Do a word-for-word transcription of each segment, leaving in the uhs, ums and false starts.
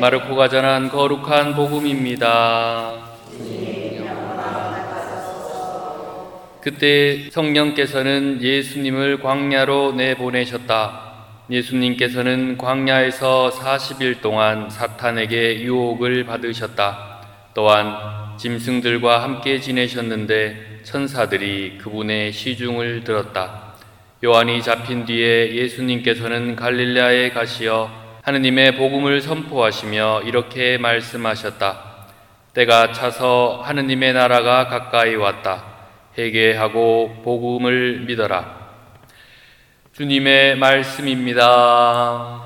마르코가 전한 거룩한 복음입니다. 그때 성령께서는 예수님을 광야로 내보내셨다. 예수님께서는 광야에서 사십 일 동안 사탄에게 유혹을 받으셨다. 또한 짐승들과 함께 지내셨는데 천사들이 그분의 시중을 들었다. 요한이 잡힌 뒤에 예수님께서는 갈릴레아에 가시어 하느님의 복음을 선포하시며 이렇게 말씀하셨다. 때가 차서 하느님의 나라가 가까이 왔다. 회개하고 복음을 믿어라. 주님의 말씀입니다.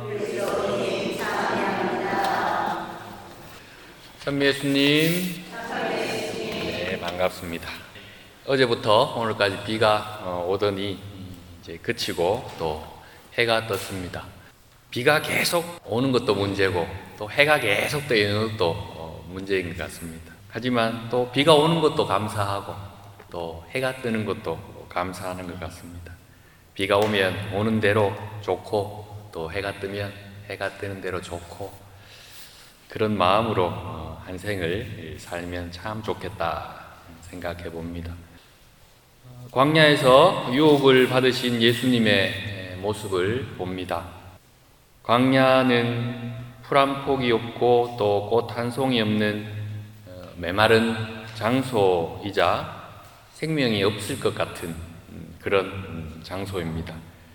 참 예수님. 네, 반갑습니다. 어제부터 오늘까지 비가 오더니 이제 그치고 또 해가 떴습니다. 비가 계속 오는 것도 문제고 또 해가 계속 뜨는 것도 문제인 것 같습니다. 하지만 또 비가 오는 것도 감사하고 또 해가 뜨는 것도 감사하는 것 같습니다. 비가 오면 오는 대로 좋고 또 해가 뜨면 해가 뜨는 대로 좋고 그런 마음으로 한 생을 살면 참 좋겠다 생각해 봅니다. 광야에서 유혹을 받으신 예수님의 모습을 봅니다. 광야는 풀 한 폭이 없고 또 꽃 한 송이 없는 메마른 장소이자 생명이 없을 것 같은 그런 장소입니다.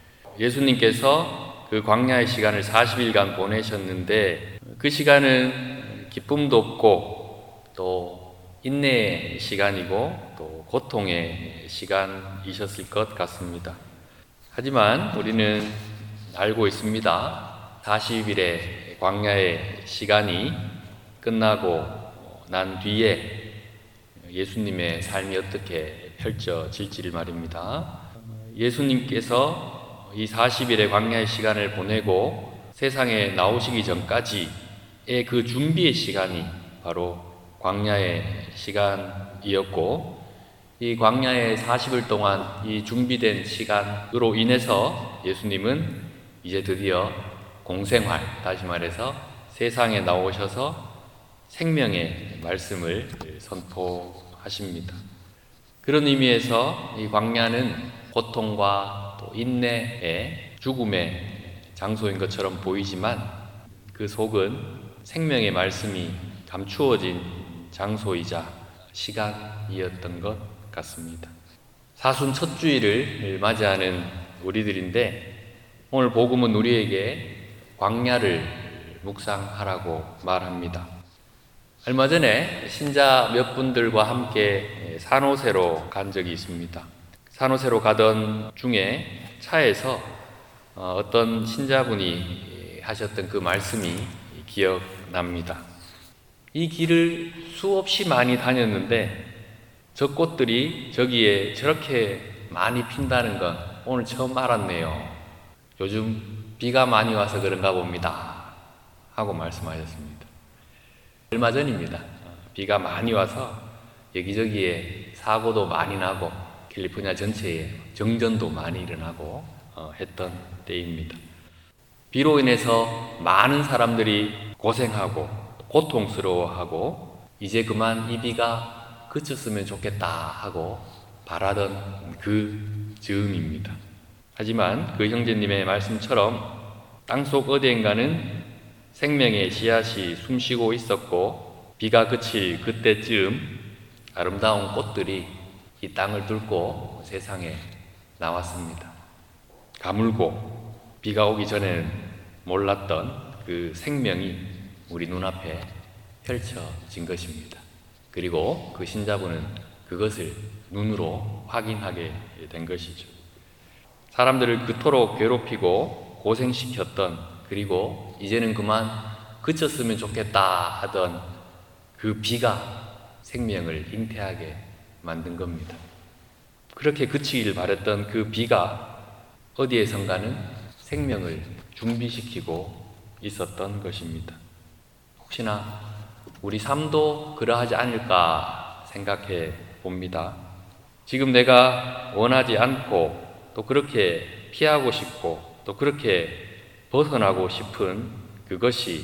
예수님께서 그 광야의 시간을 사십 일간 보내셨는데 그 시간은 기쁨도 없고 또 인내의 시간이고 또 고통의 시간이셨을 것 같습니다. 하지만 우리는 알고 있습니다. 사십 일의 광야의 시간이 끝나고 난 뒤에 예수님의 삶이 어떻게 펼쳐질지를 말입니다. 예수님께서 이 사십 일의 광야의 시간을 보내고 세상에 나오시기 전까지의 그 준비의 시간이 바로 광야의 시간이었고 이 광야의 사십 일 동안 이 준비된 시간으로 인해서 예수님은 이제 드디어 공생활, 다시 말해서 세상에 나오셔서 생명의 말씀을 선포하십니다. 그런 의미에서 이 광야는 고통과 또 인내의 죽음의 장소인 것처럼 보이지만 그 속은 생명의 말씀이 감추어진 장소이자 시간이었던 것 같습니다. 사순 첫 주일을 맞이하는 우리들인데 오늘 복음은 우리에게 광야를 묵상하라고 말합니다. 얼마 전에 신자 몇 분들과 함께 산호세로 간 적이 있습니다. 산호세로 가던 중에 차에서 어떤 신자분이 하셨던 그 말씀이 기억납니다. 이 길을 수없이 많이 다녔는데 저 꽃들이 저기에 저렇게 많이 핀다는 건 오늘 처음 알았네요. 요즘 비가 많이 와서 그런가 봅니다. 하고 말씀하셨습니다. 얼마 전입니다. 비가 많이 와서 여기저기에 사고도 많이 나고 캘리포니아 전체에 정전도 많이 일어나고 했던 때입니다. 비로 인해서 많은 사람들이 고생하고 고통스러워하고 이제 그만 이 비가 그쳤으면 좋겠다 하고 바라던 그 즈음입니다. 하지만 그 형제님의 말씀처럼 땅속 어디엔가는 생명의 씨앗이 숨쉬고 있었고 비가 그칠 그때쯤 아름다운 꽃들이 이 땅을 뚫고 세상에 나왔습니다. 가물고 비가 오기 전에는 몰랐던 그 생명이 우리 눈앞에 펼쳐진 것입니다. 그리고 그 신자분은 그것을 눈으로 확인하게 된 것이죠. 사람들을 그토록 괴롭히고 고생시켰던 그리고 이제는 그만 그쳤으면 좋겠다 하던 그 비가 생명을 잉태하게 만든 겁니다. 그렇게 그치길 바랬던 그 비가 어디에선가는 생명을 준비시키고 있었던 것입니다. 혹시나 우리 삶도 그러하지 않을까 생각해 봅니다. 지금 내가 원하지 않고 또 그렇게 피하고 싶고 또 그렇게 벗어나고 싶은 그것이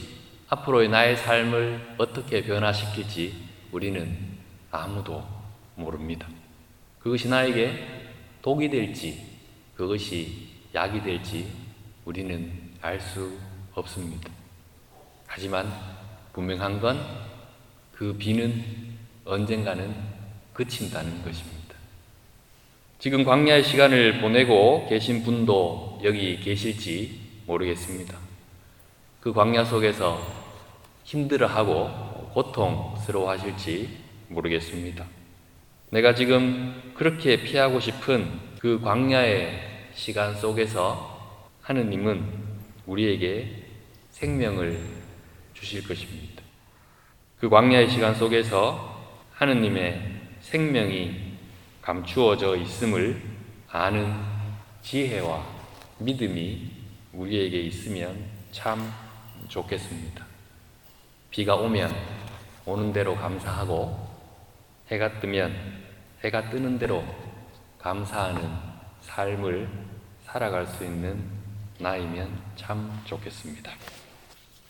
앞으로의 나의 삶을 어떻게 변화시킬지 우리는 아무도 모릅니다. 그것이 나에게 독이 될지 그것이 약이 될지 우리는 알 수 없습니다. 하지만 분명한 건 그 비는 언젠가는 그친다는 것입니다. 지금 광야의 시간을 보내고 계신 분도 여기 계실지 모르겠습니다. 그 광야 속에서 힘들어하고 고통스러워 하실지 모르겠습니다. 내가 지금 그렇게 피하고 싶은 그 광야의 시간 속에서 하느님은 우리에게 생명을 주실 것입니다. 그 광야의 시간 속에서 하느님의 생명이 감추어져 있음을 아는 지혜와 믿음이 우리에게 있으면 참 좋겠습니다. 비가 오면 오는 대로 감사하고 해가 뜨면 해가 뜨는 대로 감사하는 삶을 살아갈 수 있는 나이면 참 좋겠습니다.